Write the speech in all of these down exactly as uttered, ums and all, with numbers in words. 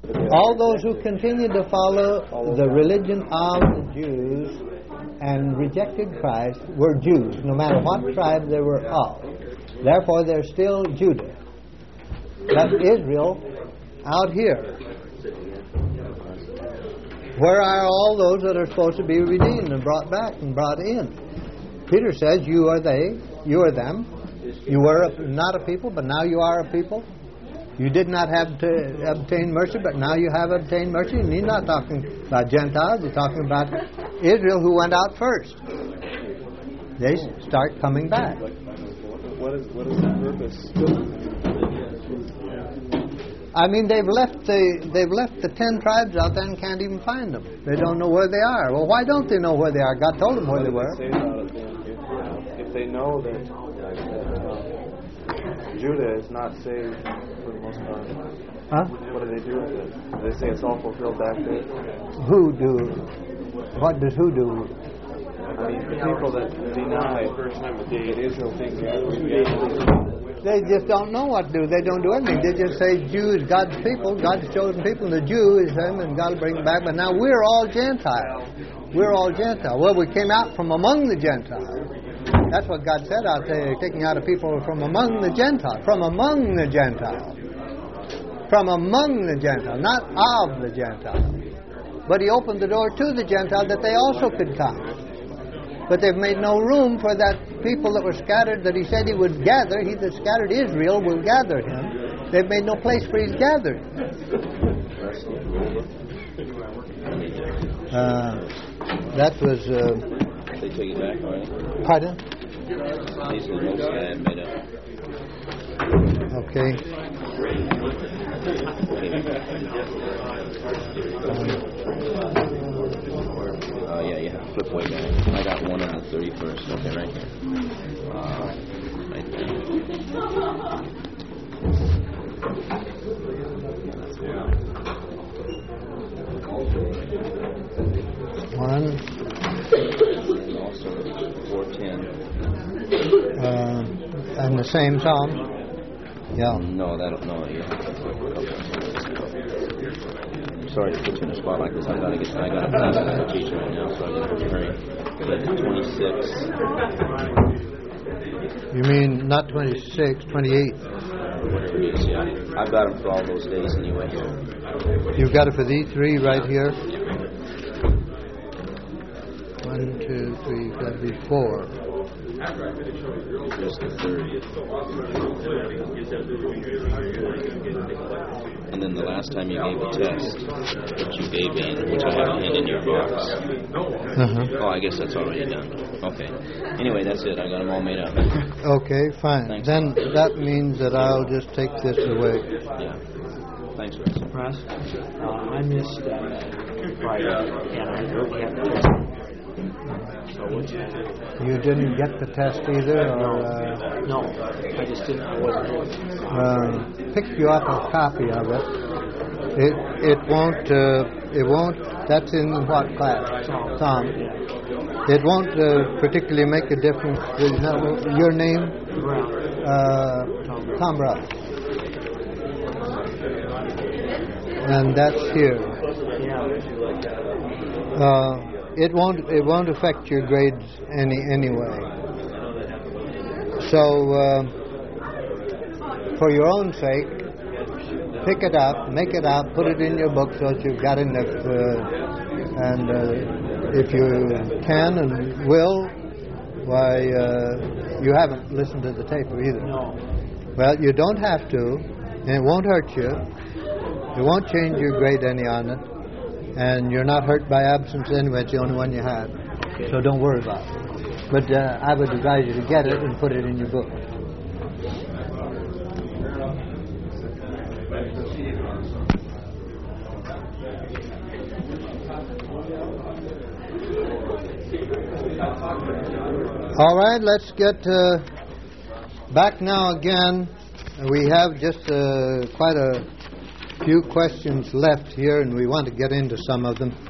All those who continued to follow the religion of the Jews and rejected Christ were Jews, no matter what tribe they were of. Therefore, they're still Judah. That's Israel out here. Where are all those that are supposed to be redeemed and brought back and brought in? Peter says, you are they, you are them. You were not a people, but now you are a people. You did not have to obtain mercy, but now you have obtained mercy. And he's not talking about Gentiles. He's talking about Israel who went out first. They start coming back. What is, what is the purpose? I mean, they've left the they've left the ten tribes out there and can't even find them. They don't know where they are. Well, why don't they know where they are? God told them where they were. Say about it, then? If, if they know that, that uh, Judah is not saved for the most part, huh? What do they do with it? Do they say it's all fulfilled back there? Who do? What does who do? I mean, the people that deny that Israel thinks they just don't know what to do. They don't do anything. They just say Jew is God's people, God's chosen people, and the Jew is him, and God will bring them back. But now we're all Gentiles. We're all Gentiles. Well, we came out from among the Gentiles. That's what God said out there, taking out a people from among the Gentiles. From among the Gentiles. From among the Gentiles, not of the Gentiles. But He opened the door to the Gentiles that they also could come. But they've made no room for that people that were scattered that He said He would gather. He that scattered Israel will gather him. They've made no place for His gathering. Uh, that was... Uh, they took it back, all right? Pardon? These are the most I had made up. Okay. Um, Oh, yeah, yeah. Flip way back. I got one on the thirty-first. Okay, right here. Uh, right there. One. And also four ten. Uh, and the same psalm? Yeah. No, that no, yeah. Sorry to put you in a spot like this. I gotta get. I gotta pass the teacher right now, so I gotta hurry. But twenty-six. You mean not twenty-six, twenty-eight? Whatever it is, yeah. I've got them for all those days anyway. You've got it for these three right here. One, two, three. That'd be four. Here's the third. And then the last time you gave a test, which you gave in, which I have pinned in your box. Uh-huh. Oh, I guess that's already done. Okay. Anyway, that's it. I got them all made up. Okay, fine. Thanks. Then that means that I'll just take this away. Yeah. Thanks, Russ. Russ, uh, I missed uh, Friday, and I heard you had the test. So what's that? You didn't get the test either? Or, No, uh, no, I just didn't. I wasn't. uh, pick you up a copy of it. It it won't uh, it won't. That's in what class? Tom. It won't uh, particularly make a difference. With your name? Brown. Uh, Tom Brown. And that's here. Yeah. Uh, it won't it won't affect your grades any anyway. So. Uh, For your own sake, pick it up, make it out, put it in your book so that you've got it. If, uh, and uh, if you can and will, why, uh, you haven't listened to the tape either. No. Well, you don't have to, and it won't hurt you. It won't change your grade any on it. And you're not hurt by absence anyway. It's the only one you had. So don't worry about it. But uh, I would advise you to get it and put it in your book. All right, let's get uh, back now again. We have just uh, quite a few questions left here, and we want to get into some of them.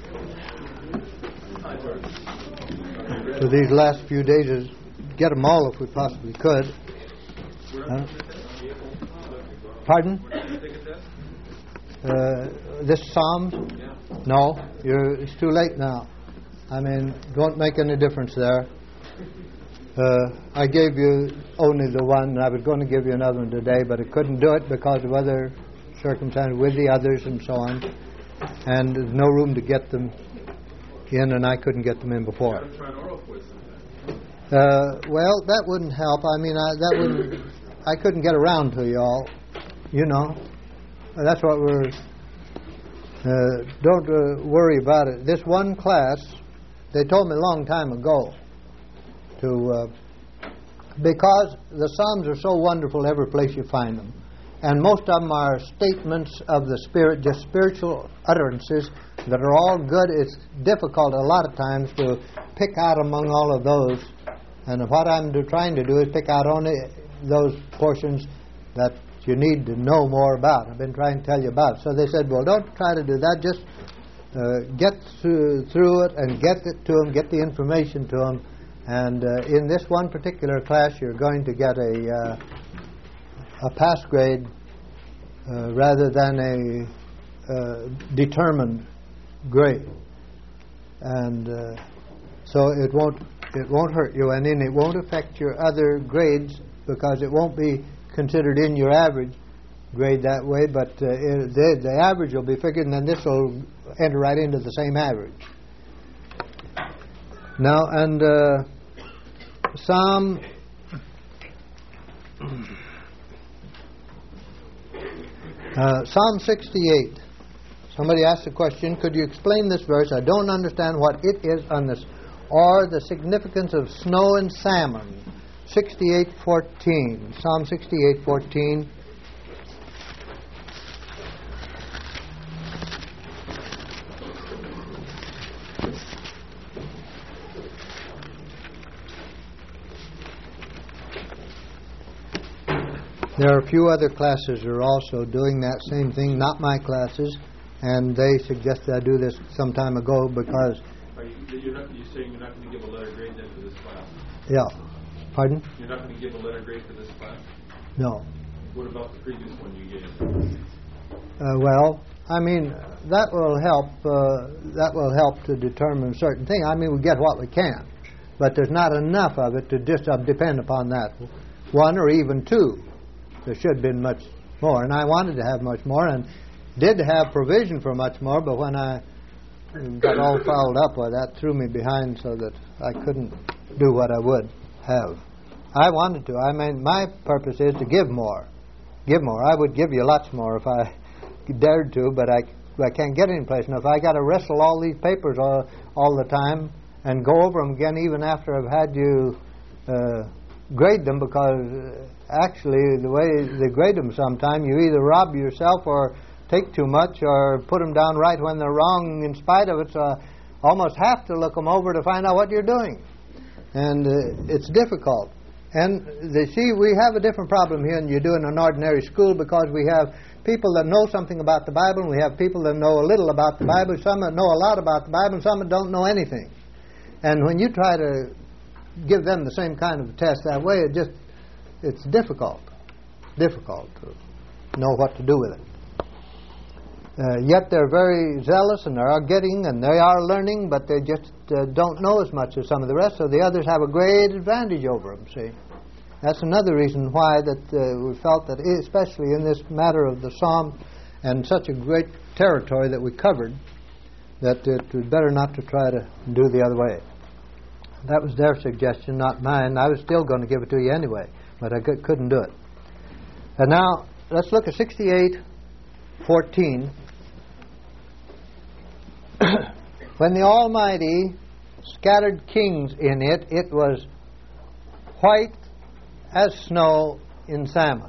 So these last few days, is get them all if we possibly could. Huh? Pardon? uh, this Psalms? No, you're, it's too late now. I mean, don't make any difference there. Uh, I gave you only the one, and I was going to give you another one today, but I couldn't do it because of other circumstances with the others and so on. And there's no room to get them in, and I couldn't get them in before. Uh, well, that wouldn't help. I mean, I, that wouldn't. I couldn't get around to you all. You know, that's what we're. Uh, don't uh, worry about it. This one class, they told me a long time ago. To, uh, because the Psalms are so wonderful every place you find them. And most of them are statements of the Spirit, just spiritual utterances that are all good. It's difficult a lot of times to pick out among all of those. And what I'm do, trying to do is pick out only those portions that you need to know more about. I've been trying to tell you about. So they said, well, don't try to do that. Just uh, get through, through it and get it to them, get the information to them. And uh, in this one particular class, you're going to get a uh, a pass grade uh, rather than a uh, determined grade, and uh, so it won't it won't hurt you, and then it won't affect your other grades because it won't be considered in your average grade that way. But uh, it, the, the average will be figured, and then this will enter right into the same average. Now, and uh, Psalm uh, Psalm sixty-eight. Somebody asked the question, could you explain this verse? I don't understand what it is on this, or the significance of snow and salmon. sixty-eight fourteen. Psalm sixty-eight fourteen. There are a few other classes that are also doing that same thing, not my classes, and they suggested I do this some time ago because... Are you, you're, not, you're saying you're not going to give a letter grade then for this class? Yeah. Pardon? You're not going to give a letter grade for this class? No. What about the previous one you gave? Uh, well, I mean, that will help. Uh, that will help to determine certain things. I mean, we get what we can, but there's not enough of it to just uh, depend upon that one or even two. There should have been much more, and I wanted to have much more, and did have provision for much more, but when I got all fouled up, well, that threw me behind so that I couldn't do what I would have. I wanted to. I mean, my purpose is to give more. Give more. I would give you lots more if I dared to, but I, I can't get any place. And if I got to wrestle all these papers all, all the time and go over them again even after I've had you uh, grade them, because actually the way they grade them sometimes, you either rob yourself or take too much or put them down right when they're wrong in spite of it. So I almost have to look them over to find out what you're doing. And uh, it's difficult. And they see we have a different problem here than you do in an ordinary school, because we have people that know something about the Bible, and we have people that know a little about the Bible, some that know a lot about the Bible, and some that don't know anything. And when you try to give them the same kind of test that way, it just it's difficult, difficult to know what to do with it. Uh, yet they're very zealous, and they are getting, and they are learning, but they just uh, don't know as much as some of the rest, so the others have a great advantage over them, see. That's another reason why that uh, we felt that, especially in this matter of the Psalm, and such a great territory that we covered, that it was better not to try to do the other way. That was their suggestion, not mine. I was still going to give it to you anyway, but I could, couldn't do it. And now, let's look at sixty-eight fourteen. When the Almighty scattered kings in it, it was white as snow in salmon.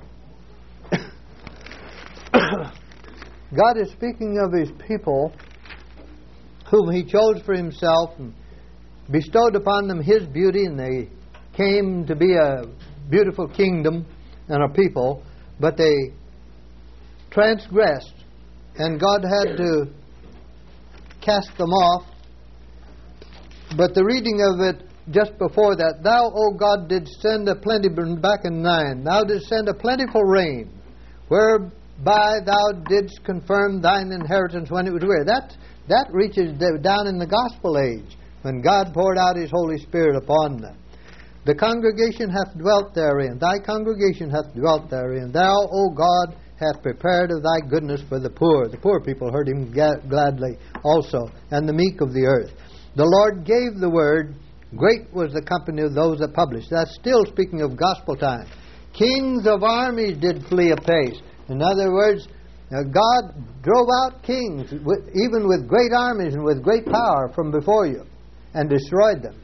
God is speaking of His people whom He chose for Himself and bestowed upon them His beauty, and they came to be a beautiful kingdom and a people, but they transgressed, and God had to cast them off. But the reading of it just before that, Thou, O God, didst send a plenty, back in nine, Thou didst send a plentiful rain, where whereby thou didst confirm thine inheritance when it was weary. That, that reaches down in the gospel age, when God poured out His Holy Spirit upon them. The congregation hath dwelt therein. Thy congregation hath dwelt therein. Thou, O God, hath prepared of thy goodness for the poor. The poor people heard Him ga- gladly also, and the meek of the earth. The Lord gave the word. Great was the company of those that published. That's still speaking of gospel time. Kings of armies did flee apace. In other words, uh, God drove out kings, with, even with great armies and with great power, from before you, and destroyed them.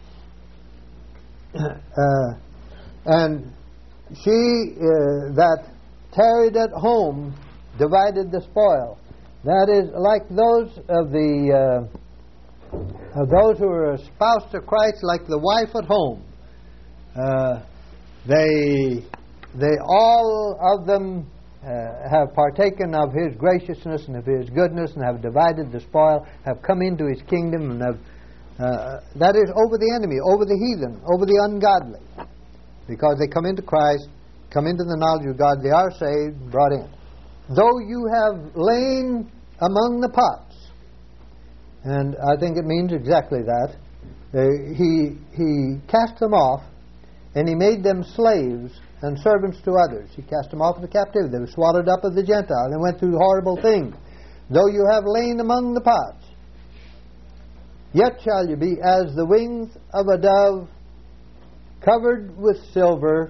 Uh, and she uh, that tarried at home divided the spoil. That is like those of the uh, of those who are espoused to Christ, like the wife at home. Uh, they they all of them uh, have partaken of His graciousness and of His goodness, and have divided the spoil, have come into His kingdom, and have Uh, that is over the enemy, over the heathen, over the ungodly. Because they come into Christ, come into the knowledge of God, they are saved, brought in. Though you have lain among the pots, and I think it means exactly that, uh, he, he cast them off, and He made them slaves and servants to others. He cast them off into captivity. They were swallowed up of the Gentiles. They went through horrible things. Though you have lain among the pots, yet shall you be as the wings of a dove, covered with silver,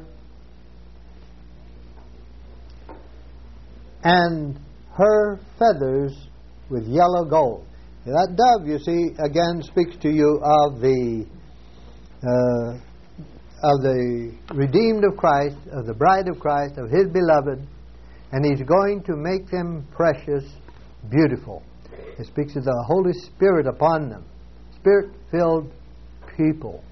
and her feathers with yellow gold. Now, that dove, you see, again speaks to you of the uh, of the redeemed of Christ, of the bride of Christ, of His beloved, and He's going to make them precious, beautiful. It speaks of the Holy Spirit upon them. Spirit-filled people.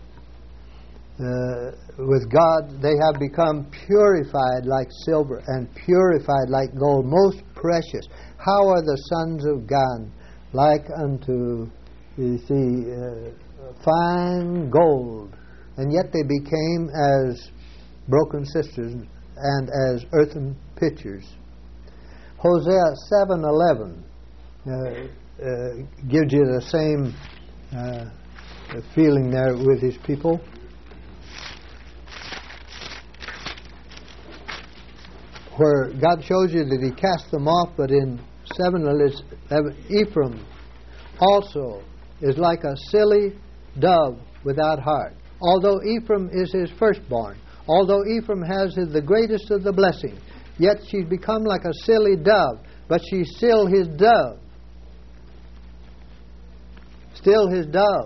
Uh, with God, they have become purified like silver and purified like gold, most precious. How are the sons of God like unto, you see, uh, fine gold? And yet they became as broken cisterns and as earthen pitchers. Hosea seven eleven uh, uh, gives you the same Uh, feeling there with His people. Where God shows you that He cast them off, but in seven eleven, Ephraim also is like a silly dove without heart. Although Ephraim is His firstborn, although Ephraim has the greatest of the blessing, yet she's become like a silly dove, but she's still His dove. Still His dove,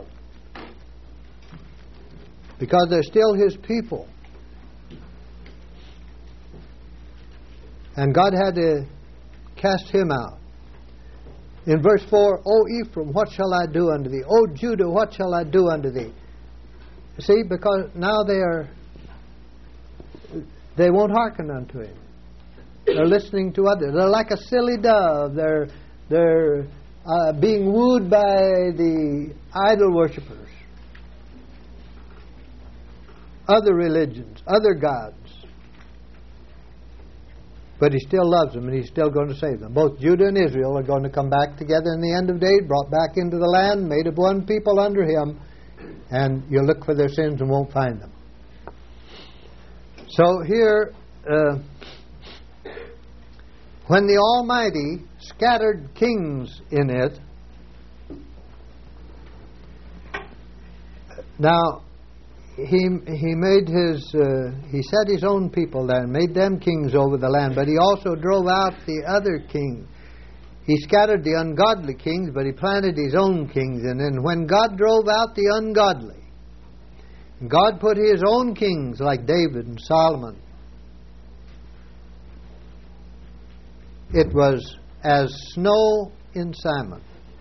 because they're still His people. And God had to cast him out. In verse four, O Ephraim, what shall I do unto thee? O Judah, what shall I do unto thee? See, because now they are, they won't hearken unto Him. They're listening to others. They're like a silly dove. They're they're Uh, being wooed by the idol worshippers, other religions, other gods. But He still loves them, and He's still going to save them. Both Judah and Israel are going to come back together in the end of days, brought back into the land, made of one people under Him, and you'll look for their sins and won't find them. So here, uh, when the Almighty scattered kings in it, now he he made his uh, he set His own people there and made them kings over the land, but He also drove out the other king. He scattered the ungodly kings, but He planted His own kings. And then when God drove out the ungodly, God put His own kings like David and Solomon. It was as snow in Salmon.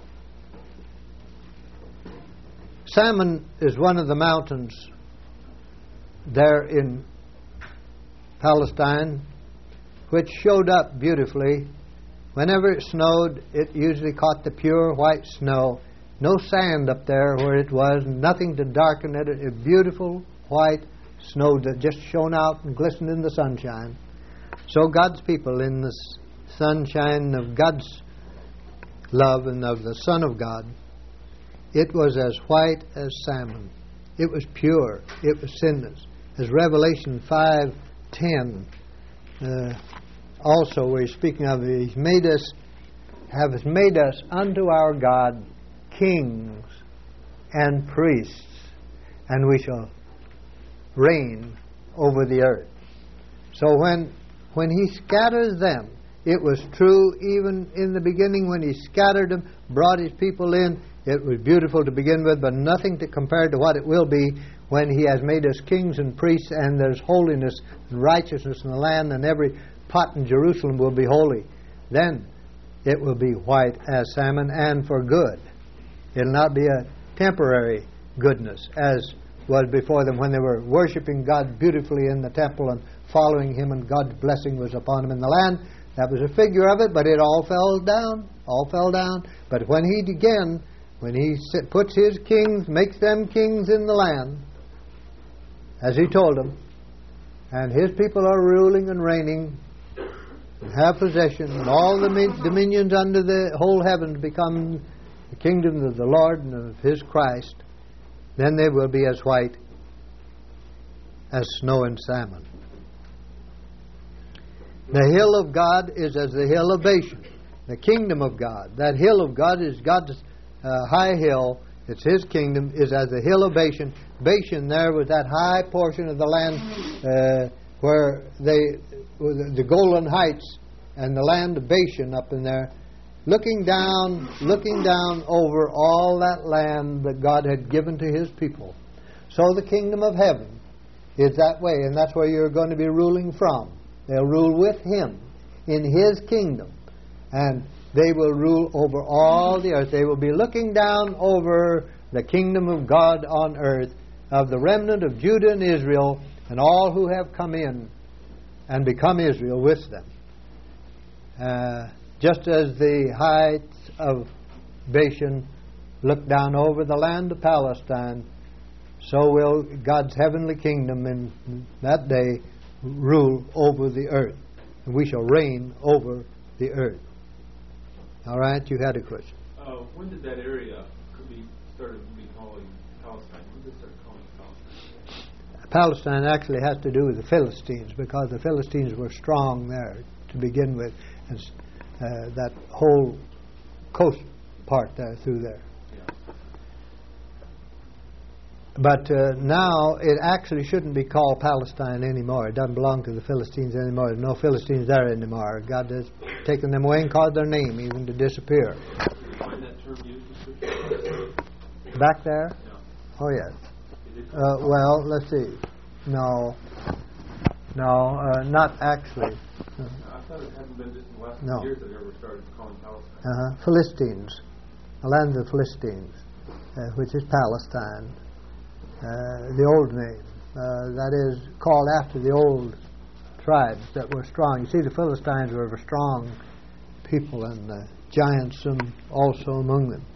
Salmon is one of the mountains there in Palestine, which showed up beautifully. Whenever it snowed, it usually caught the pure white snow. No sand up there where it was, nothing to darken it. A beautiful white snow that just shone out and glistened in the sunshine. So God's people, in the sunshine of God's love and of the Son of God, it was as white as salmon. It was pure. It was sinless. As Revelation five ten uh, also we're speaking of, He's made us, have made us unto our God kings and priests, and we shall reign over the earth. So when when He scatters them, it was true even in the beginning when He scattered them, brought His people in. It was beautiful to begin with, but nothing to compare to what it will be when He has made us kings and priests, and there's holiness and righteousness in the land, and every pot in Jerusalem will be holy. Then it will be white as salmon, and for good. It'll not be a temporary goodness as was before them when they were worshiping God beautifully in the temple and following Him, and God's blessing was upon them in the land. That was a figure of it, but it all fell down, all fell down. But when He again, when He puts His kings, makes them kings in the land, as He told them, and His people are ruling and reigning and have possession, and all the dominions under the whole heavens become the kingdom of the Lord and of His Christ, then they will be as white as snow and salmon. The hill of God is as the hill of Bashan. The kingdom of God, that hill of God is God's uh, high hill. It's His kingdom, is as the hill of Bashan. Bashan there was that high portion of the land uh, where they, the Golan Heights and the land of Bashan up in there, looking down, looking down over all that land that God had given to His people. So the kingdom of heaven is that way, and that's where you're going to be ruling from. They'll rule with Him in His kingdom, and they will rule over all the earth. They will be looking down over the kingdom of God on earth, of the remnant of Judah and Israel, and all who have come in and become Israel with them. Uh, just as the heights of Bashan look down over the land of Palestine, so will God's heavenly kingdom in that day rule over the earth. And we shall reign over the earth. All right, you had a question. Uh, when did that area could be started to be calling Palestine? When did it start calling Palestine? Palestine actually has to do with the Philistines, because the Philistines were strong there to begin with, and uh, that whole coast part there through there. Yeah. But uh, now it actually shouldn't be called Palestine anymore. It doesn't belong to the Philistines anymore. There's no Philistines there anymore. God has taken them away and caused their name even to disappear. Can you find that term used in Scripture? Back there? Yeah. Oh, yes. Uh, well, let's see. No. No, uh, not actually. I thought it hadn't been just in the last No. few years that they ever started calling Palestine. Uh-huh. Philistines. The land of the Philistines, uh, which is Palestine. Uh, the old name. Uh, that is called after the old tribes that were strong. You see, the Philistines were a strong people, and the giants um, also among them.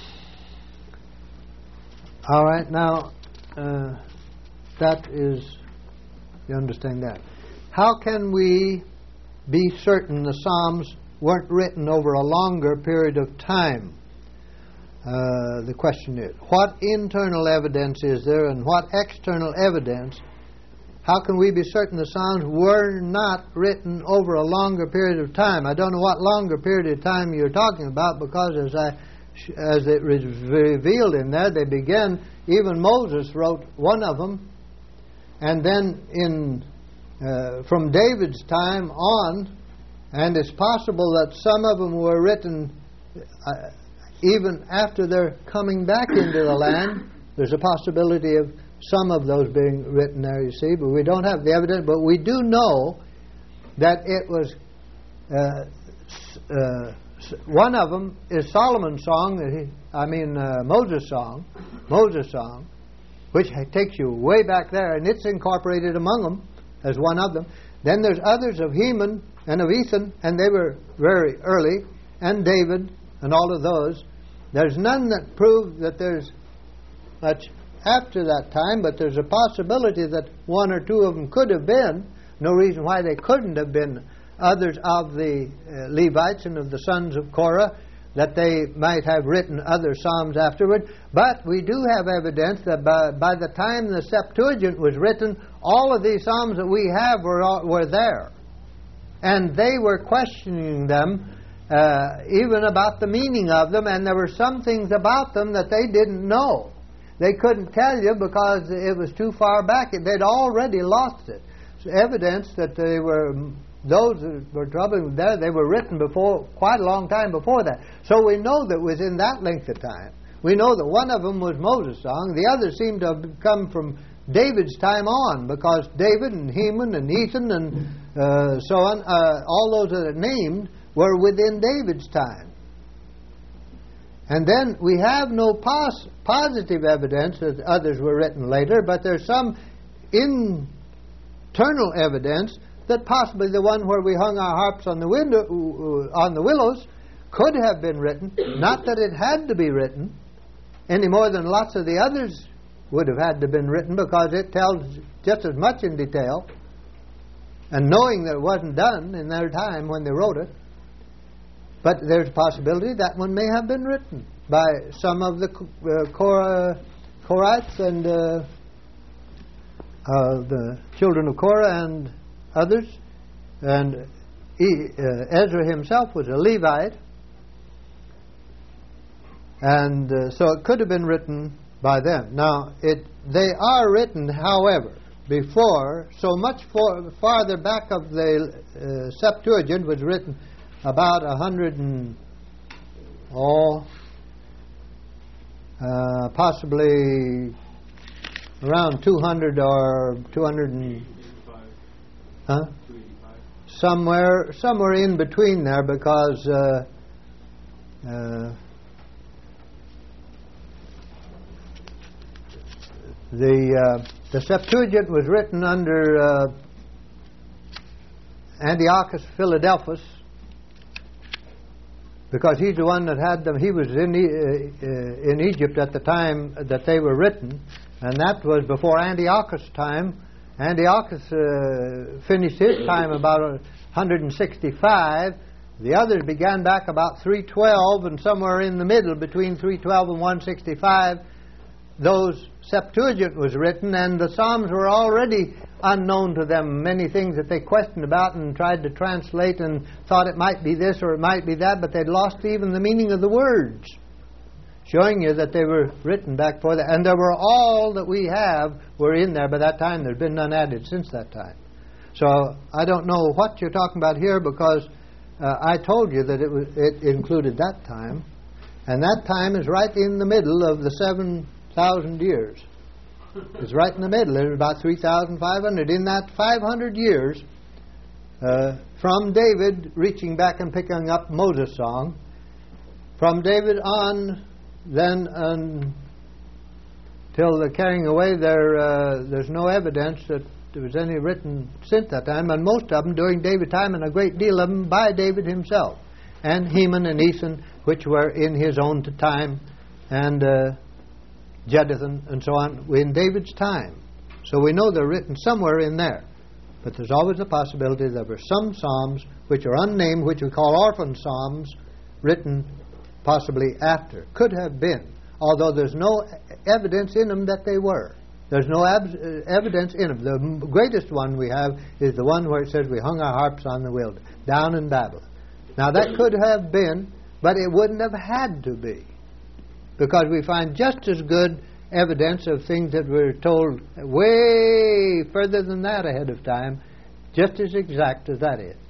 All right, now uh, that is, you understand that. How can we be certain the Psalms weren't written over a longer period of time? Uh, the question is, what internal evidence is there, and what external evidence? How can we be certain the Psalms were not written over a longer period of time? I don't know what longer period of time you're talking about, because as I, as it was revealed in there, they began, even Moses wrote one of them, and then in uh, from David's time on, and it's possible that some of them were written uh, even after they're coming back into the land. There's a possibility of some of those being written there, you see, but we don't have the evidence. But we do know that it was, uh, uh, one of them is Solomon's song, that he, I mean uh, Moses' song, Moses' song, which takes you way back there, and it's incorporated among them as one of them. Then there's others of Heman and of Ethan, and they were very early, and David, and all of those. There's none that prove that there's much after that time, but there's a possibility that one or two of them could have been. no reason why they couldn't have been others of the uh, Levites and of the sons of Korah, that they might have written other psalms afterward. But we do have evidence that by, by the time the Septuagint was written, all of these psalms that we have were, all, were there. And they were questioning them, uh, even about the meaning of them, and there were some things about them that they didn't know. They couldn't tell you because it was too far back. They'd already lost it. It's evidence that they were, those that were troubling there, they were written before, quite a long time before that. So we know that within that length of time. We know that one of them was Moses' song. The others seem to have come from David's time on, because David and Heman and Ethan and uh, so on, uh, all those that are named were within David's time. And then we have no pos- positive evidence that others were written later, but there's some internal evidence that possibly the one where we hung our harps on the window, uh, on the willows could have been written. Not that it had to be written, any more than lots of the others would have had to have been written, because it tells just as much in detail, and knowing that it wasn't done in their time when they wrote it. But there's a possibility that one may have been written by some of the uh, Korah, Korahites and uh, uh, the children of Korah and others. And he, uh, Ezra himself was a Levite. And uh, so it could have been written by them. Now, it they are written, however, before, so much for, farther back of the uh, Septuagint was written about a hundred and, oh, uh, possibly around two hundred or two hundred and, huh? Somewhere, somewhere in between there, because uh, uh, the uh, the Septuagint was written under uh, Antiochus Philadelphus, because he's the one that had them. He was in e- uh, in Egypt at the time that they were written, and that was before Antiochus' time. Antiochus uh, finished his time about one hundred sixty-five. The others began back about three twelve, and somewhere in the middle between three twelve and one sixty-five, those Septuagint was written, and the Psalms were already unknown to them. Many things that they questioned about and tried to translate and thought it might be this or it might be that, but they'd lost even the meaning of the words, showing you that they were written back before that. And there were all that we have were in there by that time. There's been none added since that time. So I don't know what you're talking about here, because uh, I told you that it was, it included that time, and that time is right in the middle of the seven thousand years. It's right in the middle. There's about three thousand five hundred. In that five hundred years, uh, from David reaching back and picking up Moses' song, from David on, then until the carrying away, there uh, there's no evidence that there was any written since that time, and most of them during David's time, and a great deal of them by David himself, and Heman and Ethan, which were in his own time, and uh, Jeduthun and so on, in David's time. So we know they're written somewhere in there. But there's always a possibility there were some psalms which are unnamed, which we call orphan psalms, written possibly after. Could have been, although there's no evidence in them that they were. There's no ab- evidence in them. The greatest one we have is the one where it says we hung our harps on the wilderness, down in Babylon. Now that could have been, but it wouldn't have had to be, because we find just as good evidence of things that were told way further than that ahead of time, just as exact as that is.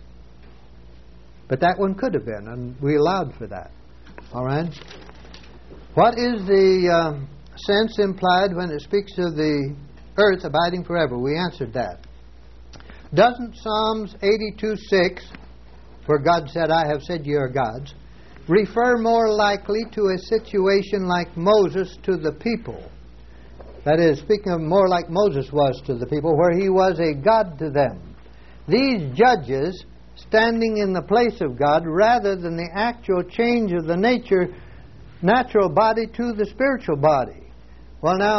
But that one could have been, and we allowed for that. All right? What is the um, sense implied when it speaks of the earth abiding forever? We answered that. Doesn't Psalms eighty-two six, where God said, I have said ye are gods, refer more likely to a situation like Moses to the people? That is, speaking of more like Moses was to the people, where he was a God to them. These judges standing in the place of God, rather than the actual change of the nature, natural body to the spiritual body. Well, now,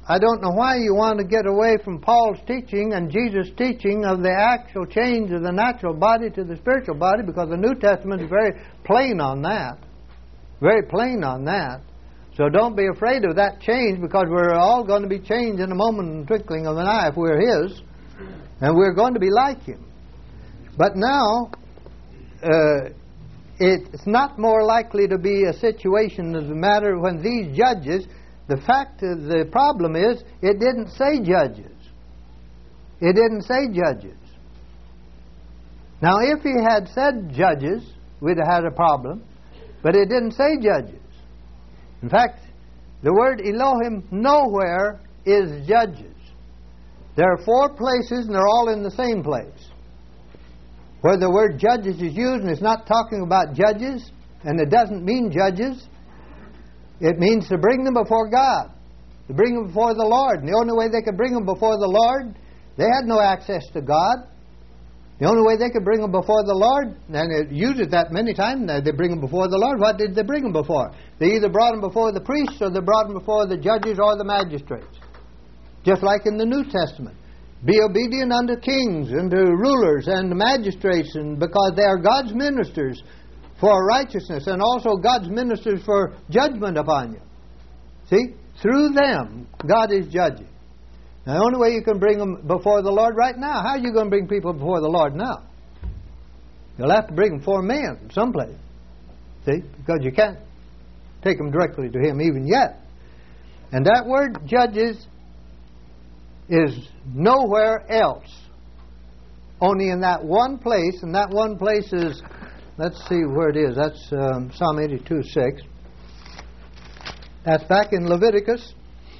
I don't know why you want to get away from Paul's teaching and Jesus' teaching of the actual change of the natural body to the spiritual body, because the New Testament is very plain on that. Very plain on that. So don't be afraid of that change, because we're all going to be changed in a moment and twinkling of an eye if we're His. And we're going to be like Him. But now, uh, it's not more likely to be a situation as a matter when these judges, the fact of the problem is, it didn't say judges. It didn't say judges. Now, if He had said judges, we'd have had a problem. But it didn't say judges. In fact, the word Elohim nowhere is judges. There are four places, and they're all in the same place, where the word judges is used, and it's not talking about judges, and it doesn't mean judges. It means to bring them before God, to bring them before the Lord. And the only way they could bring them before the Lord, they had no access to God. The only way they could bring them before the Lord, and it uses that many times, they bring them before the Lord. What did they bring them before? They either brought them before the priests, or they brought them before the judges or the magistrates. Just like in the New Testament. Be obedient unto kings and to rulers and magistrates, and because they are God's ministers for righteousness, and also God's ministers for judgment upon you. See? Through them, God is judging. Now, the only way you can bring them before the Lord right now, how are you going to bring people before the Lord now? You'll have to bring them before men someplace. See? Because you can't take them directly to Him even yet. And that word judges is nowhere else. Only in that one place, and that one place is, let's see where it is. That's um, Psalm eighty-two six. That's back in Leviticus.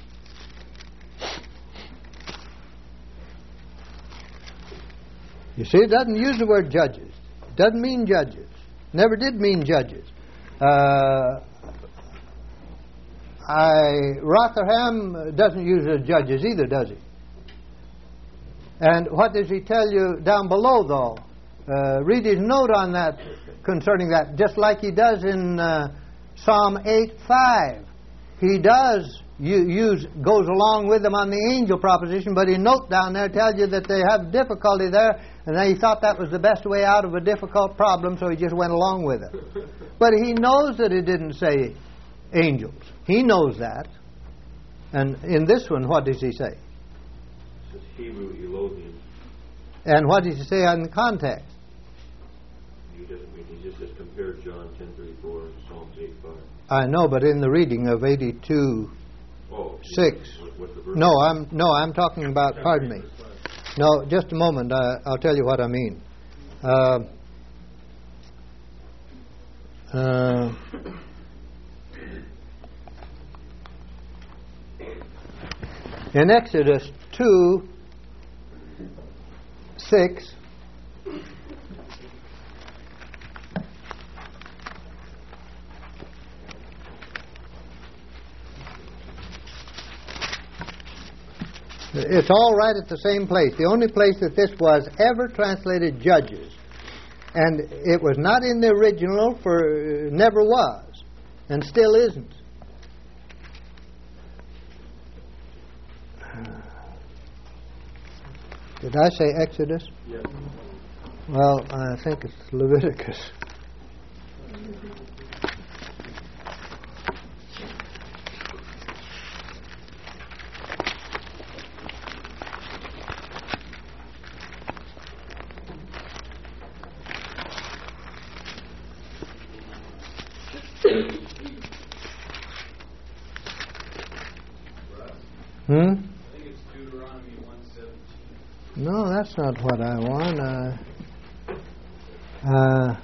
You see, it doesn't use the word judges. It doesn't mean judges. Never did mean judges. Uh, I, Rotherham doesn't use the judges either, does he? And what does he tell you down below, though? Uh, read his note on that, concerning that, just like he does in uh, Psalm eight five. He does use, goes along with them on the angel proposition, but his note down there tells you that they have difficulty there, and then he thought that was the best way out of a difficult problem, so he just went along with it. But he knows that it didn't say angels. He knows that. And in this one, what does he say? It says Hebrew Elohim. And what does he say on the context? He doesn't mean, he just says compare John ten thirty-four and Psalms eight five. I know, but in the reading of eighty-two oh, six. What, what the verse no, I'm no, I'm talking about. Pardon me. No, just a moment. I, I'll tell you what I mean. Uh, uh, in Exodus two six. It's all right at the same place. The only place that this was ever translated judges. And it was not in the original, for never was. And still isn't. Did I say Exodus? Yes. Well, I think it's Leviticus. Hmm? I think it's Deuteronomy one seventeen. No, that's not what I want. Uh, uh,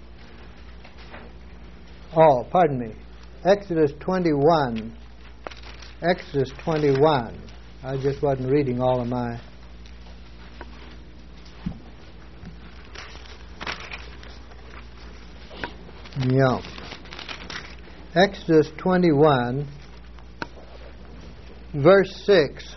oh, pardon me. Exodus twenty-one. Exodus twenty-one. I just wasn't reading all of my... Yeah. Exodus twenty-one, verse six.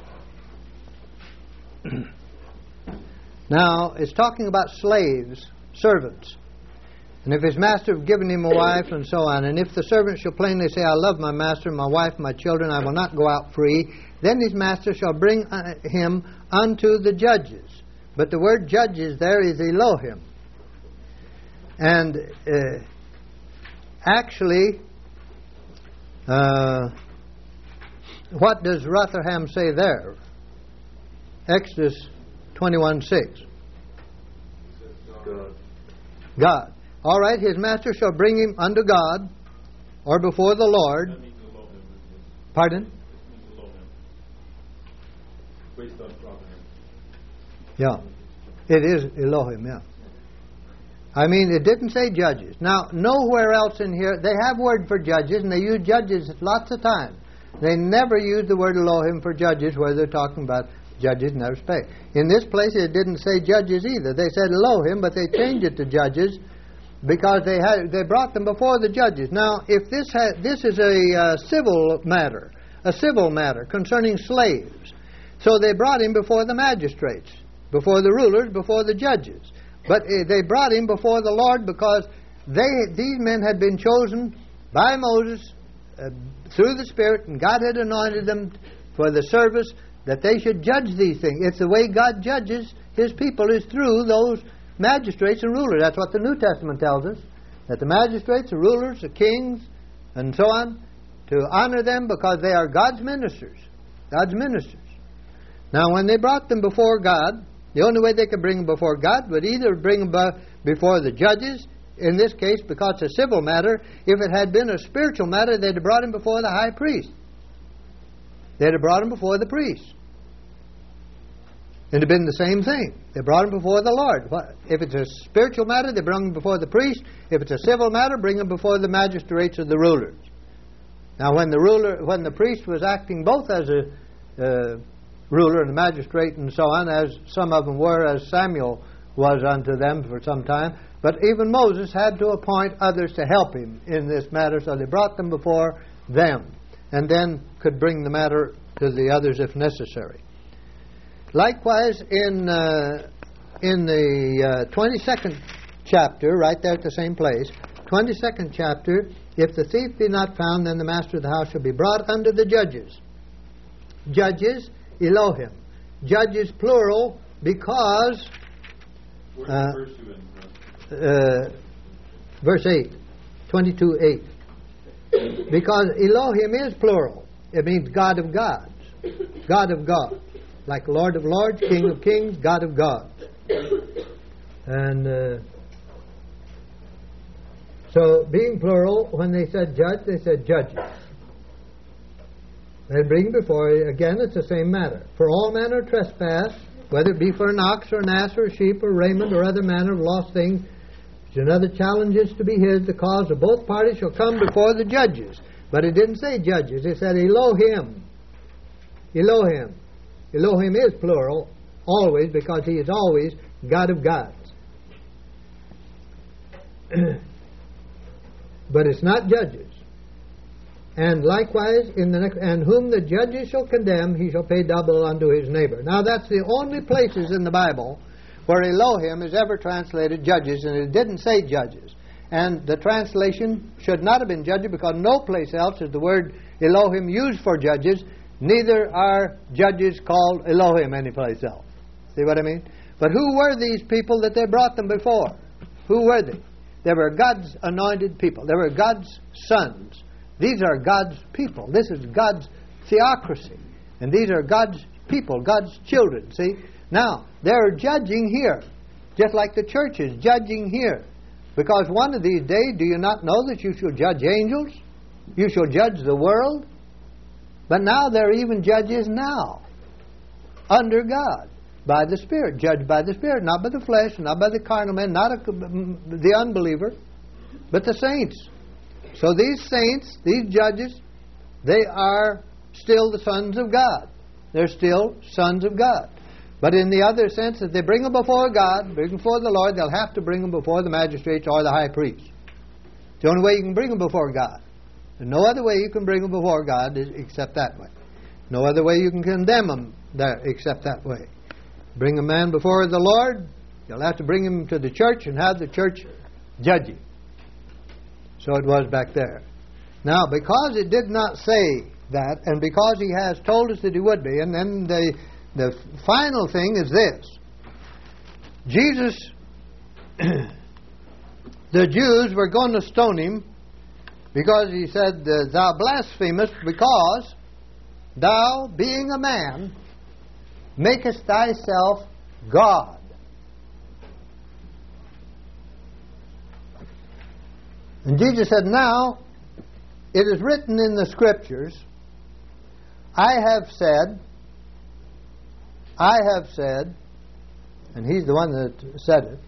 Now, it's talking about slaves, servants. And if his master have given him a wife, and so on, and if the servant shall plainly say, I love my master, my wife, my children, I will not go out free, then his master shall bring him unto the judges. But the word judges there is Elohim. And uh, actually, uh, what does Rotherham say there? Exodus twenty-one six. God. God. All right, his master shall bring him unto God, or before the Lord. That means Elohim. Pardon? It means Elohim. Based on Rotherham. Yeah. It is Elohim, yeah. I mean, it didn't say judges. Now, nowhere else in here, they have word for judges, and they use judges lots of times. They never use the word Elohim for judges where they're talking about judges in that respect. In this place, it didn't say judges either. They said Elohim, but they changed it to judges because they had they brought them before the judges. Now, if this ha- this is a uh, civil matter, a civil matter concerning slaves, so they brought him before the magistrates, before the rulers, before the judges. But uh, they brought him before the Lord because they these men had been chosen by Moses uh, through the Spirit, and God had anointed them for the service that they should judge these things. It's the way God judges His people is through those magistrates and rulers. That's what the New Testament tells us, that the magistrates, the rulers, the kings, and so on, to honor them because they are God's ministers. God's ministers. Now, when they brought them before God, the only way they could bring them before God would either bring them before the judges, in this case, because it's a civil matter. If it had been a spiritual matter, they'd have brought him before the high priest. They'd have brought him before the priest. It'd have been the same thing. They brought him before the Lord. If it's a spiritual matter, they bring him before the priest. If it's a civil matter, bring him before the magistrates or the rulers. Now, when the ruler, when the priest was acting both as a uh, ruler and a magistrate and so on, as some of them were, as Samuel was unto them for some time, but even Moses had to appoint others to help him in this matter, so they brought them before them, and then could bring the matter to the others if necessary. Likewise, in uh, in the uh, twenty-second chapter, right there at the same place, twenty-second chapter, if the thief be not found, then the master of the house shall be brought unto the judges. Judges, Elohim. Judges, plural, because... Where's uh, the verse you in? Uh, uh, verse eight, twenty-two eight. Because Elohim is plural. It means God of gods. God of gods. Like Lord of lords, King of kings, God of gods. And uh, so, being plural, when they said judge, they said judges. They bring before, again, it's the same matter. For all manner of trespass, whether it be for an ox or an ass or a sheep or raiment or other manner of lost thing, which another challenges to be his, the cause of both parties shall come before the judges. But it didn't say judges, it said Elohim. Elohim. Elohim is plural, always, because He is always God of gods. But it's not judges. And likewise, in the next, and whom the judges shall condemn, he shall pay double unto his neighbor. Now, that's the only places in the Bible where Elohim is ever translated judges, and it didn't say judges. And the translation should not have been judges, because no place else is the word Elohim used for judges. Neither are judges called Elohim anyplace else. See what I mean? But who were these people that they brought them before? Who were they? They were God's anointed people. They were God's sons. These are God's people. This is God's theocracy. And these are God's people, God's children. See? Now, they're judging here, just like the church is judging here. Because one of these days, do you not know that you shall judge angels? You shall judge the world? But now they're even judges now, under God, by the Spirit, judged by the Spirit, not by the flesh, not by the carnal man, not a, the unbeliever, but the saints. So these saints, these judges, they are still the sons of God. They're still sons of God. But in the other sense, if they bring them before God, bring them before the Lord, they'll have to bring them before the magistrates or the high priest. It's the only way you can bring them before God. There's no other way you can bring them before God is, except that way. No other way you can condemn them there except that way. Bring a man before the Lord, you'll have to bring him to the church and have the church judge him. So it was back there. Now, because it did not say that, and because He has told us that He would be, and then the, the final thing is this. Jesus, the Jews were going to stone Him because He said, Thou blasphemest, because thou, being a man, makest thyself God. And Jesus said, Now, it is written in the Scriptures, I have said, I have said, and He's the one that said it,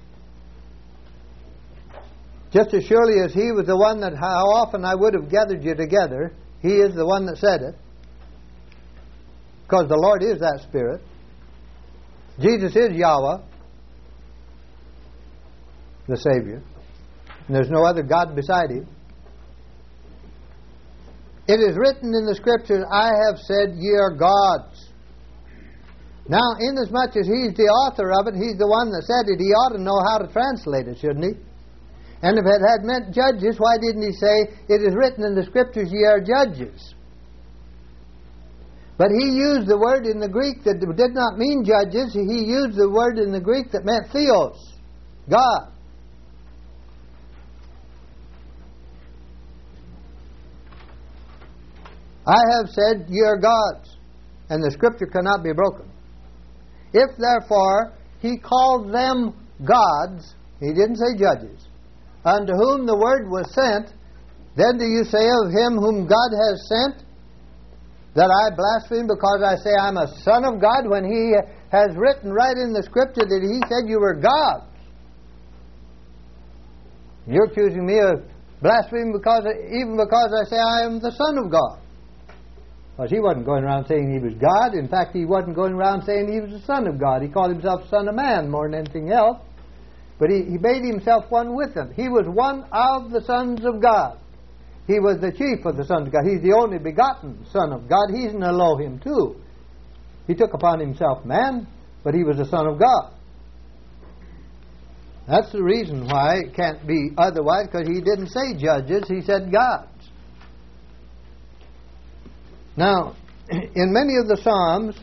just as surely as He was the one that how often I would have gathered you together, He is the one that said it, because the Lord is that Spirit. Jesus is Yahweh, the Savior, and there's no other God beside Him. It is written in the Scriptures, I have said, ye are gods. Now, inasmuch as He's the author of it, He's the one that said it, He ought to know how to translate it, shouldn't He? And if it had meant judges, why didn't He say, it is written in the Scriptures, ye are judges? But He used the word in the Greek that did not mean judges. He used the word in the Greek that meant theos, God. I have said, ye are gods, and the Scripture cannot be broken. If therefore He called them gods, He didn't say judges, unto whom the word was sent, then do you say of Him whom God has sent, that I blaspheme because I say I'm a son of God, when He has written right in the Scripture that He said you were gods? You're accusing me of blaspheming because, even because I say I am the Son of God. Because He wasn't going around saying He was God. In fact, He wasn't going around saying He was the Son of God. He called Himself Son of Man more than anything else. But He, he made Himself one with them. He was one of the sons of God. He was the chief of the sons of God. He's the only begotten Son of God. He's an Elohim too. He took upon Himself man, but He was the Son of God. That's the reason why it can't be otherwise, because He didn't say judges, He said gods. Now, in many of the Psalms,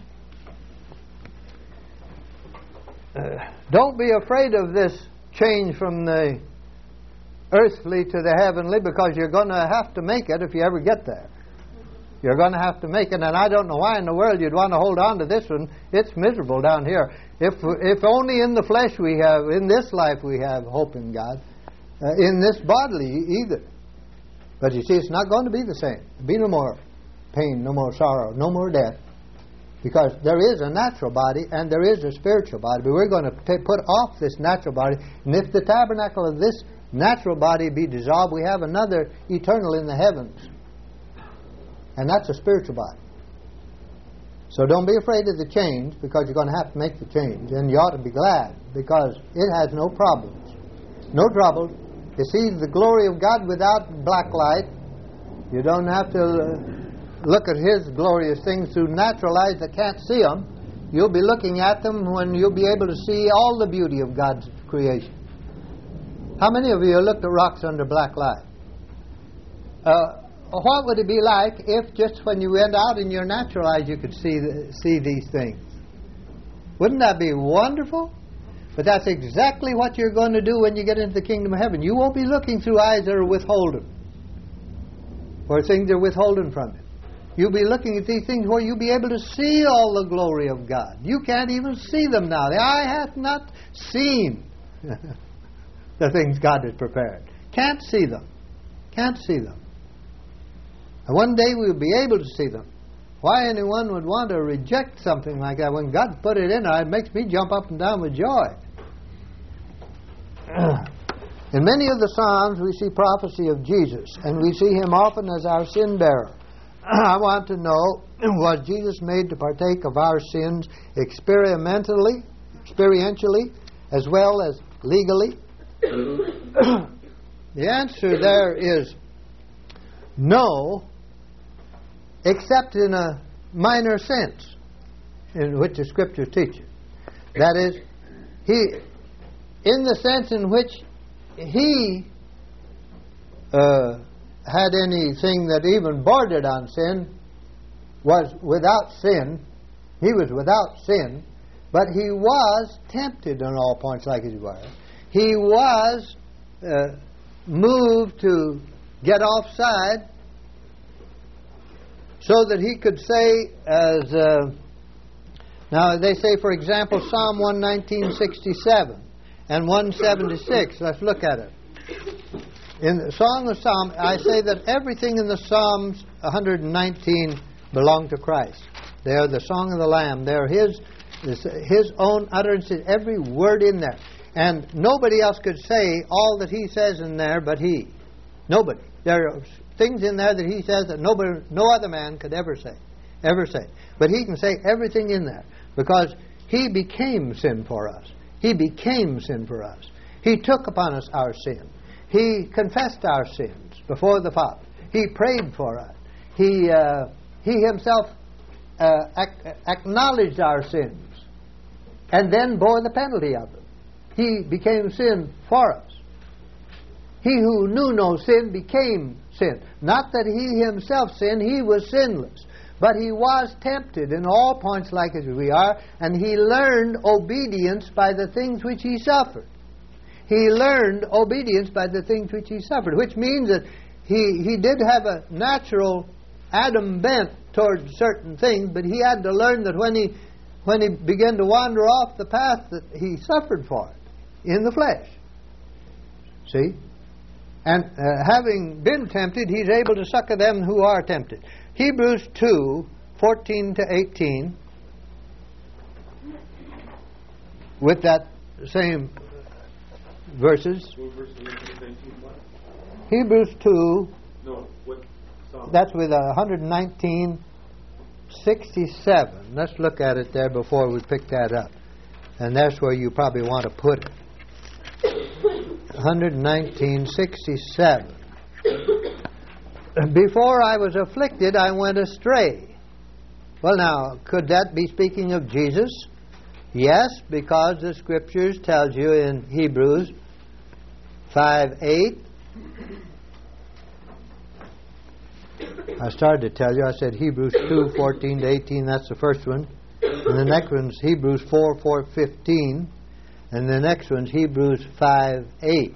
uh, don't be afraid of this change from the earthly to the heavenly, because you're going to have to make it if you ever get there. You're going to have to make it, and I don't know why in the world you'd want to hold on to this one. It's miserable down here. If if only in the flesh we have, in this life we have hope in God, uh, in this bodily either. But you see, it's not going to be the same. There'll be no more pain, no more sorrow, no more death. Because there is a natural body and there is a spiritual body. But we're going to t- put off this natural body. And if the tabernacle of this natural body be dissolved, we have another eternal in the heavens. And that's a spiritual body. So don't be afraid of the change, because you're going to have to make the change. And you ought to be glad, because it has no problems. No trouble. You see the glory of God without black light. You don't have to uh, look at His glorious things through natural eyes that can't see them. You'll be looking at them when you'll be able to see all the beauty of God's creation. How many of you have looked at rocks under black light? Uh, what would it be like if just when you went out in your natural eyes you could see the, see these things? Wouldn't that be wonderful? But that's exactly what you're going to do when you get into the kingdom of heaven. You won't be looking through eyes that are withholden, or things that are withholden from you. You'll be looking at these things where you'll be able to see all the glory of God. You can't even see them now. The eye hath not seen the things God has prepared. Can't see them. Can't see them. And one day we'll be able to see them. Why anyone would want to reject something like that when God put it in there, it makes me jump up and down with joy. In many of the Psalms we see prophecy of Jesus, and we see Him often as our sin bearer. I want to know, was Jesus made to partake of our sins experimentally, experientially, as well as legally? The answer there is no, except in a minor sense, in which the Scriptures teach it. That is, He, in the sense in which He uh, had anything that even bordered on sin was without sin. He was without sin, but he was tempted in all points like as you were. He was uh, moved to get offside so that he could say, as uh, now they say, for example, Psalm one nineteen sixty-seven and one seventy-six. Let's look at it. In the Song of Psalm, I say that everything in the Psalms one nineteen belong to Christ. They are the Song of the Lamb. They are His, His own utterances, every word in there. And nobody else could say all that He says in there but He. Nobody. There are things in there that He says that nobody, no other man could ever say. Ever say. But He can say everything in there because He became sin for us. He became sin for us. He took upon us our sin. He confessed our sins before the Father. He prayed for us. He, uh, he Himself uh, ac- acknowledged our sins and then bore the penalty of them. He became sin for us. He who knew no sin became sin. Not that He Himself sinned, He was sinless. But He was tempted in all points like as we are, and He learned obedience by the things which He suffered. He learned obedience by the things which He suffered, which means that He, he did have a natural Adam bent towards certain things, but He had to learn that when He, when he began to wander off the path, that He suffered for it in the flesh. See? And uh, having been tempted, He's able to succor them who are tempted. Hebrews two, fourteen to eighteen, with that same verses. Hebrews two, No, what Psalm? that's with one nineteen sixty-seven. Let's look at it there before we pick that up. And that's where you probably want to put it. one nineteen sixty-seven. Before I was afflicted, I went astray. Well, now, could that be speaking of Jesus? Yes, because the Scriptures tells you in Hebrews five eight. I started to tell you, I said Hebrews two fourteen to eighteen, that's the first one. And the next one's Hebrews four four fifteen. And the next one's Hebrews five eight.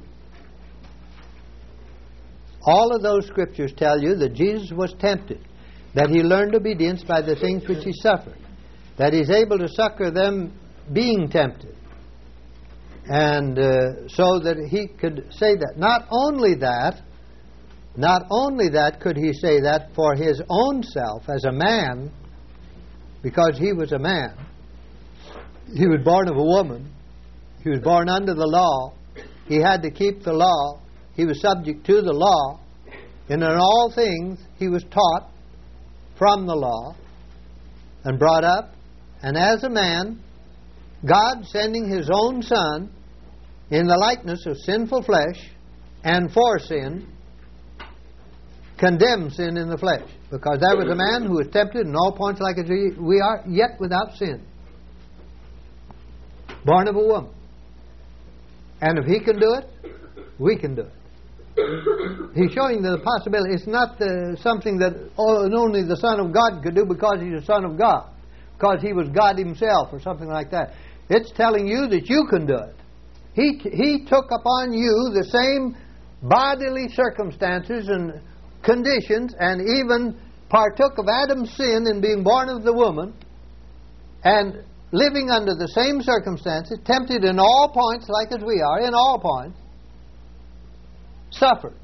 All of those Scriptures tell you that Jesus was tempted, that He learned obedience by the things which He suffered, that He's able to succor them being tempted, and uh, so that He could say that. Not only that, not only that could He say that for His own self as a man, because He was a man. He was born of a woman. He was born under the law. He had to keep the law. He was subject to the law. And in all things, He was taught from the law and brought up. And as a man, God sending His own Son in the likeness of sinful flesh and for sin, condemned sin in the flesh. Because that was a man who was tempted in all points like as we are, yet without sin. Born of a woman. And if He can do it, we can do it. He's showing the possibility. It's not the, something that only the Son of God could do because He's the Son of God, because He was God Himself or something like that. It's telling you that you can do it. He, he took upon you the same bodily circumstances and conditions, and even partook of Adam's sin in being born of the woman, and living under the same circumstances, tempted in all points like as we are, in all points, suffered.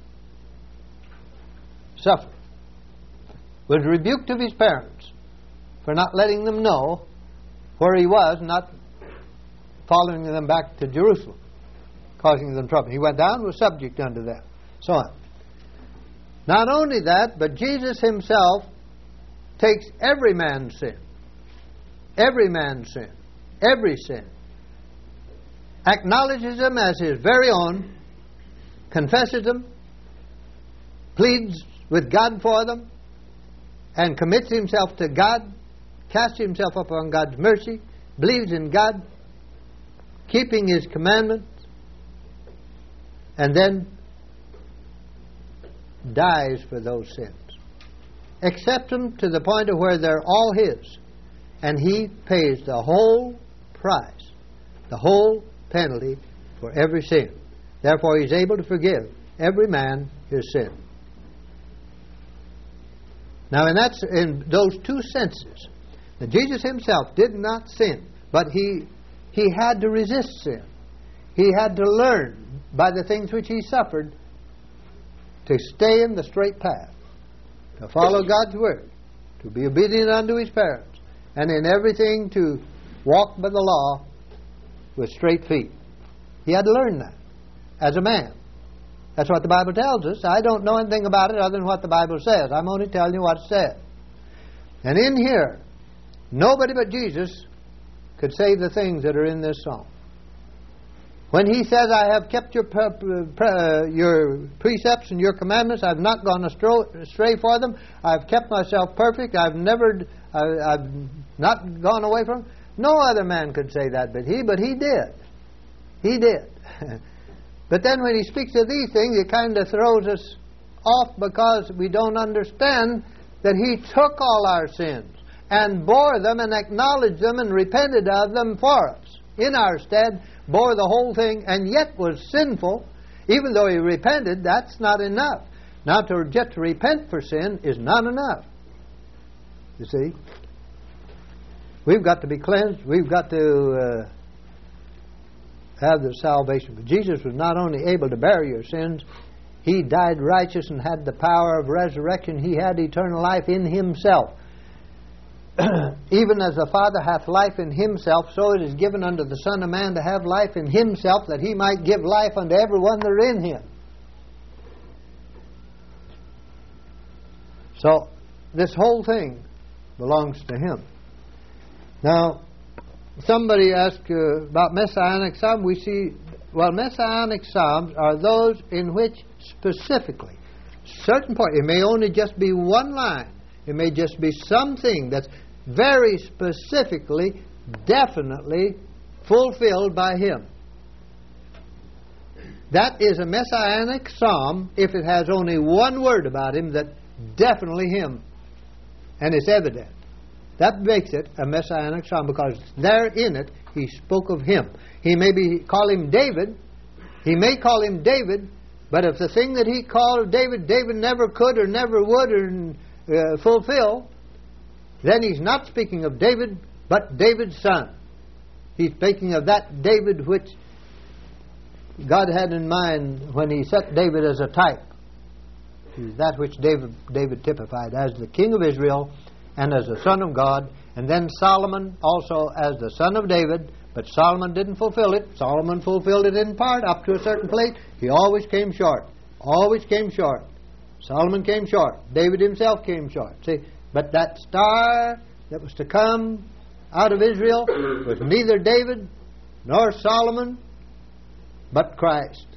Suffered. Was rebuked of His parents for not letting them know where He was, not following them back to Jerusalem, causing them trouble. He went down, was subject unto them, so on. Not only that, but Jesus Himself takes every man's sin, every man's sin, every sin, acknowledges them as His very own, confesses them, pleads with God for them, and commits Himself to God, casts Himself upon God's mercy, believes in God, keeping His commandments, and then dies for those sins. Accepts them to the point of where they're all His. And He pays the whole price, the whole penalty for every sin. Therefore, He's able to forgive every man his sin. Now, in, that, in those two senses, that Jesus Himself did not sin, but He, he had to resist sin. He had to learn by the things which He suffered to stay in the straight path, to follow God's Word, to be obedient unto His parents, and in everything to walk by the law with straight feet. He had to learn that as a man. That's what the Bible tells us. I don't know anything about it other than what the Bible says. I'm only telling you what it says. And in here, nobody but Jesus could say the things that are in this psalm. When He says, I have kept your, uh, your precepts and your commandments, I've not gone astray for them, I've kept myself perfect, I've never, I, I've not gone away from them. No other man could say that but He, but He did. He did. But then when He speaks of these things, it kind of throws us off because we don't understand that He took all our sins and bore them and acknowledged them and repented of them for us. In our stead, bore the whole thing and yet was sinful. Even though He repented, that's not enough. Now, to just to repent for sin is not enough. You see? We've got to be cleansed. We've got to uh, have the salvation. But Jesus was not only able to bear your sins, He died righteous and had the power of resurrection. He had eternal life in Himself. Even as the Father hath life in Himself, so it is given unto the Son of Man to have life in Himself, that He might give life unto everyone that are in Him. So, this whole thing belongs to Him. Now, somebody asked uh, about Messianic Psalms. We see, well, Messianic Psalms are those in which specifically, certain point, it may only just be one line, it may just be something that's very specifically, definitely fulfilled by Him. That is a Messianic Psalm if it has only one word about Him that definitely Him, and it's evident. That makes it a Messianic Psalm because there in it He spoke of Him. He may be call Him David. He may call Him David, but if the thing that He called David, David never could or never would or uh, fulfill, then He's not speaking of David, but David's son. He's speaking of that David which God had in mind when He set David as a type. He's that which David, David typified as the king of Israel and as the Son of God, and then Solomon also as the son of David, but Solomon didn't fulfill it. Solomon fulfilled it in part up to a certain place. He always came short. Always came short. Solomon came short. David himself came short. See, but that star that was to come out of Israel was neither David nor Solomon, but Christ.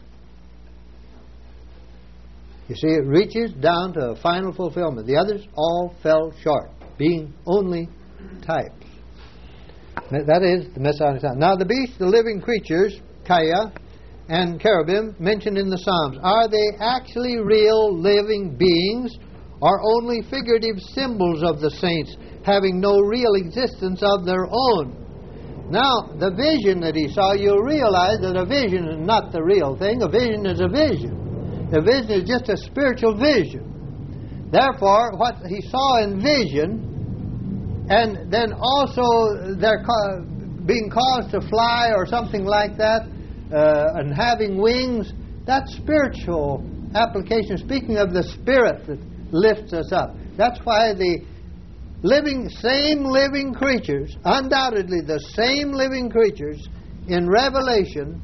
You see, it reaches down to a final fulfillment. The others all fell short, being only types. That is the Messianic Psalm. Now the beasts, the living creatures, Kaya and cherubim, mentioned in the Psalms, are they actually real living beings or only figurative symbols of the saints having no real existence of their own? Now, the vision that he saw, you'll realize that a vision is not the real thing. A vision is a vision. A vision is just a spiritual vision. Therefore, what he saw in vision, and then also they're ca- being caused to fly or something like that, uh, and having wings, that's spiritual application. Speaking of the Spirit that lifts us up. That's why the living, same living creatures, undoubtedly the same living creatures in Revelation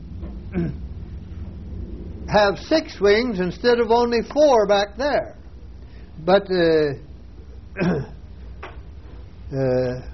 have six wings instead of only four back there. But uh, uh,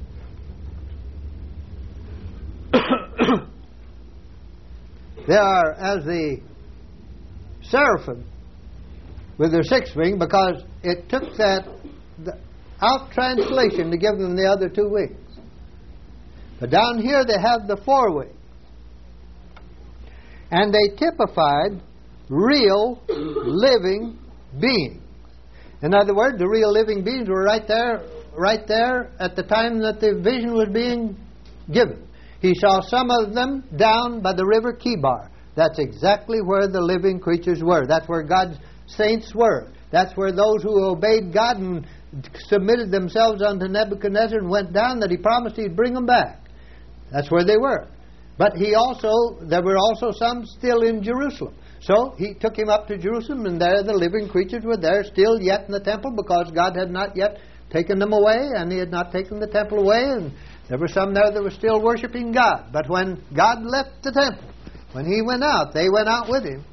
they are as the seraphim with their sixth wing, because it took that the out translation to give them the other two wings. But down here they have the four wings. And they typified real, living beings. In other words, the real living beings were right there, right there at the time that the vision was being given. He saw some of them down by the river Kibar. That's exactly where the living creatures were. That's where God's saints were. That's where those who obeyed God and submitted themselves unto Nebuchadnezzar and went down, that he promised he'd bring them back. That's where they were. But he also, there were also some still in Jerusalem. So he took him up to Jerusalem, and there the living creatures were there still yet in the temple, because God had not yet taken them away, and he had not taken the temple away, and there were some there that were still worshiping God. But when God left the temple, when he went out, they went out with him.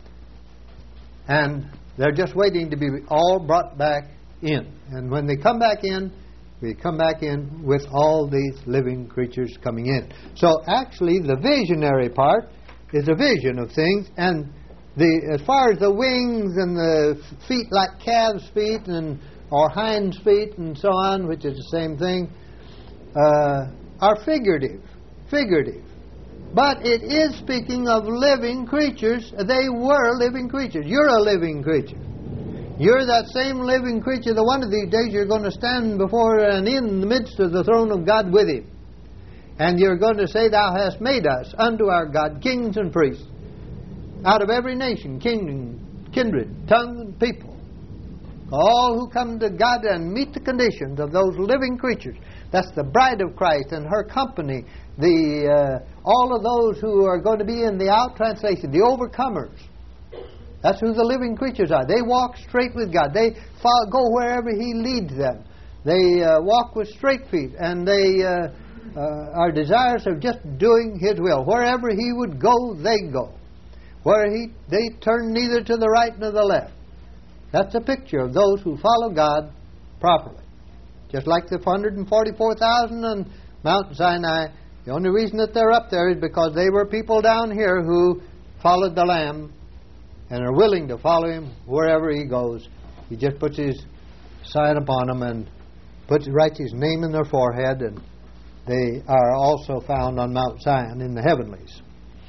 And they're just waiting to be all brought back in. And when they come back in, we come back in with all these living creatures coming in. So actually the visionary part is a vision of things, and the as far as the wings and the feet like calves' feet and or hinds' feet and so on, which is the same thing, uh, are figurative. Figurative. But it is speaking of living creatures. They were living creatures. You're a living creature. You're that same living creature that one of these days you're going to stand before and in the midst of the throne of God with him. And you're going to say, Thou hast made us unto our God kings and priests, out of every nation, kingdom, kindred, tongue, and people. All who come to God and meet the conditions of those living creatures. That's the bride of Christ and her company. The uh, all of those who are going to be in the out translation, the overcomers. That's who the living creatures are. They walk straight with God. They follow, go wherever He leads them. They uh, walk with straight feet, and they uh, uh, are desirous of just doing His will. Wherever He would go, they go. Where He they turn neither to the right nor the left. That's a picture of those who follow God properly. Just like the one hundred forty-four thousand on Mount Sinai. The only reason that they're up there is because they were people down here who followed the Lamb and are willing to follow Him wherever He goes. He just puts His sign upon them and puts writes His name in their forehead, and they are also found on Mount Zion in the heavenlies.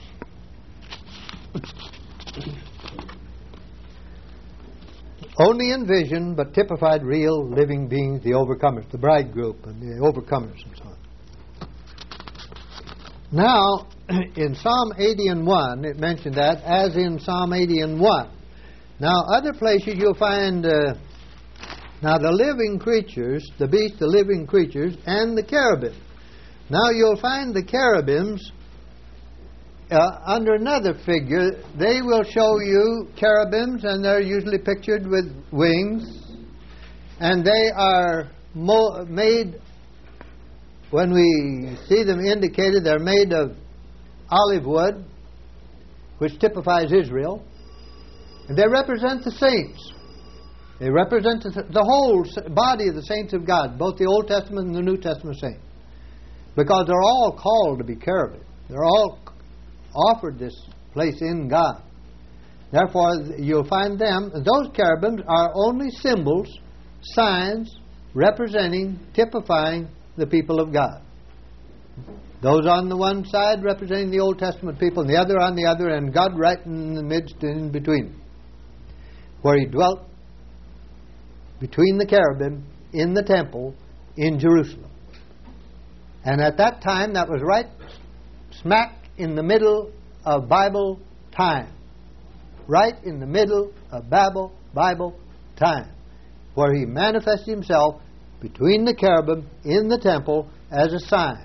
Only in vision, but typified real living beings, the overcomers, the bride group, and the overcomers, and so on. Now, in Psalm eighty and one, it mentioned that, as in Psalm eighty and one. Now, other places you'll find, uh, now the living creatures, the beast, the living creatures, and the cherubim. Now, you'll find the cherubims uh, under another figure. They will show you cherubims, and they're usually pictured with wings, and they are mo- made... When we see them indicated, they're made of olive wood, which typifies Israel. And they represent the saints. They represent the whole body of the saints of God, both the Old Testament and the New Testament saints. Because they're all called to be cherubim. They're all offered this place in God. Therefore, you'll find them, those cherubims are only symbols, signs, representing, typifying the people of God. Those on the one side representing the Old Testament people, and the other on the other, and God right in the midst and in between, where He dwelt between the cherubim in the temple in Jerusalem. And at that time, that was right smack in the middle of Bible time. Right in the middle of Bible, Bible time, where He manifested Himself between the cherubim in the temple as a sign.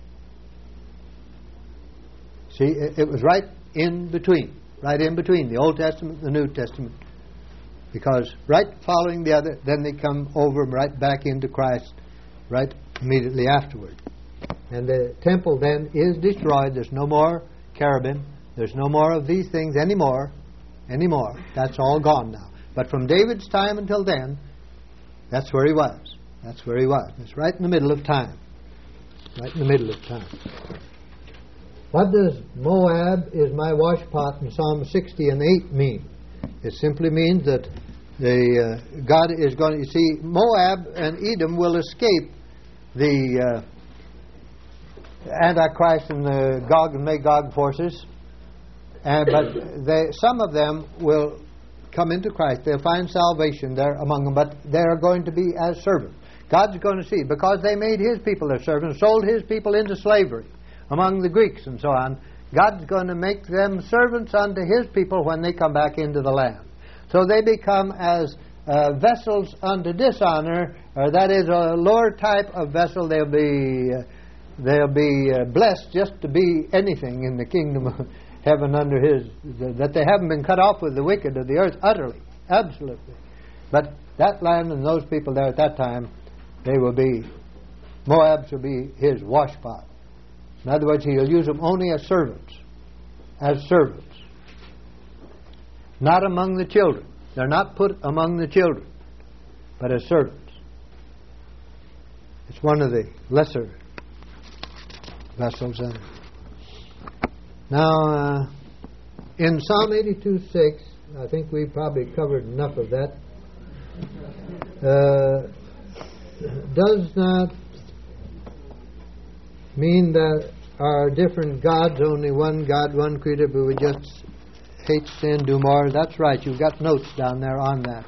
See, it, it was right in between. Right in between the Old Testament and the New Testament. Because right following the other, then they come over right back into Christ right immediately afterward. And the temple then is destroyed. There's no more cherubim. There's no more of these things anymore. Anymore. That's all gone now. But from David's time until then, that's where he was. That's where he was. It's right in the middle of time. Right in the middle of time. What does Moab is my washpot in Psalm sixty and eight mean? It simply means that the uh, God is going to... You see, Moab and Edom will escape the uh, Antichrist and the Gog and Magog forces. And, but they, some of them will come into Christ, they'll find salvation there among them, but they're going to be as servants. God's going to see, because they made His people their servants, sold His people into slavery among the Greeks and so on, God's going to make them servants unto His people when they come back into the land. So they become as uh, vessels unto dishonor, or that is a lower type of vessel. They'll be uh, they'll be uh, blessed just to be anything in the kingdom of heaven under His, that they haven't been cut off with the wicked of the earth utterly, absolutely. But that land and those people there at that time, they will be, Moabs will be His washpot. In other words, He'll use them only as servants, as servants. Not among the children. They're not put among the children, but as servants. It's one of the lesser vessels. And now, uh, in Psalm eighty-two six, I think we probably covered enough of that. Uh, does not mean that our different gods, only one God, one creator, but we just hate sin, do more. That's right. You've got notes down there on that.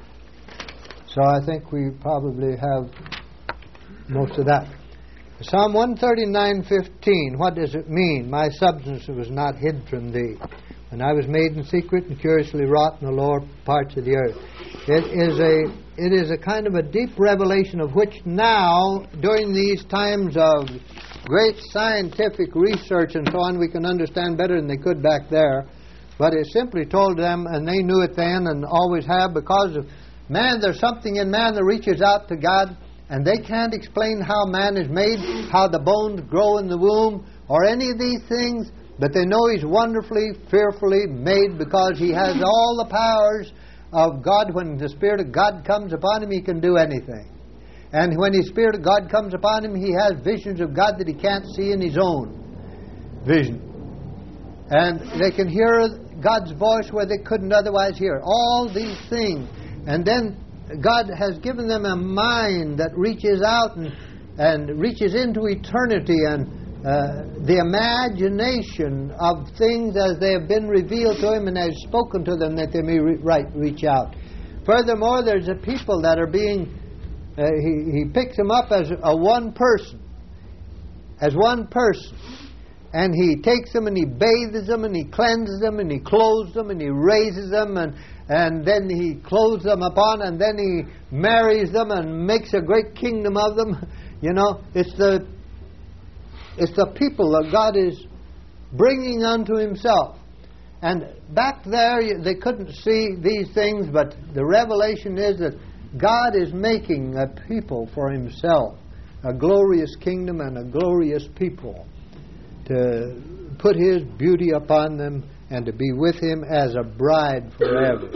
So I think we probably have most of that. Psalm one thirty-nine fifteen. What does it mean? My substance was not hid from thee, and I was made in secret and curiously wrought in the lower parts of the earth. It is a it is a kind of a deep revelation of which now, during these times of great scientific research and so on, we can understand better than they could back there. But it simply told them, and they knew it then and always have, because of man, there's something in man that reaches out to God, and they can't explain how man is made, how the bones grow in the womb, or any of these things, but they know He's wonderfully, fearfully made, because He has all the powers of God. When the Spirit of God comes upon Him, He can do anything. And when the Spirit of God comes upon Him, He has visions of God that He can't see in His own vision. And they can hear God's voice where they couldn't otherwise hear. All these things. And then God has given them a mind that reaches out and, and reaches into eternity, and uh, the imagination of things as they have been revealed to Him and has spoken to them, that they may re- right, reach out. Furthermore, there's a people that are being, uh, he, he picks them up as a one person. As one person. And He takes them and He bathes them and He cleanses them and He clothes them and He raises them, and, and then He clothes them upon, and then He marries them and makes a great kingdom of them. You know, it's the it's the people that God is bringing unto Himself. And back there they couldn't see these things, but the revelation is that God is making a people for Himself, a glorious kingdom and a glorious people, to put His beauty upon them and to be with Him as a bride forever.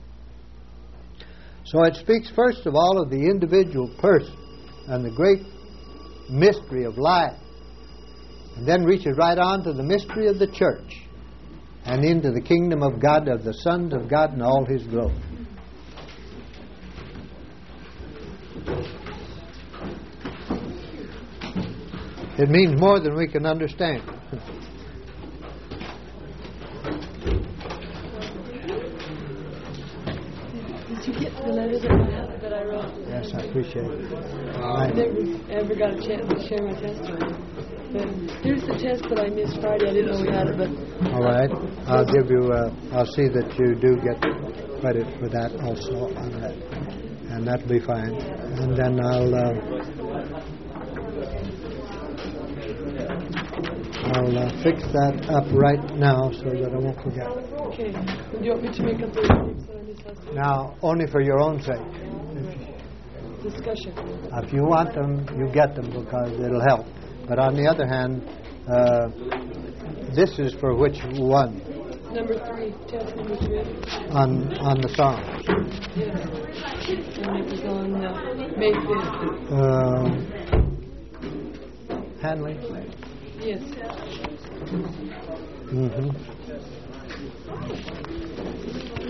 So it speaks first of all of the individual person and the great mystery of life, and then reaches right on to the mystery of the church and into the kingdom of God, of the sons of God and all His glory. It means more than we can understand. Did you get the letter that I, that I wrote? Yes, I appreciate it. I never ever got a chance to share my testimony. But here's the test that I missed Friday. I didn't know we had it, but... All right. I'll give you, uh, I'll see that you do get credit for that also on that. And that'll be fine. And then I'll... Uh, I'll uh, fix that up right now so that I won't forget. Okay. Do you want me to make up the mistakes that I missed last week? Now, only for your own sake. Discussion. If you want them, you get them because it'll help. But on the other hand, uh, this is for which one? Number three, test number three. On on the Psalms. Yes. And it was on uh, May fifth. Uh, Hanley? Yes. Mm-hmm.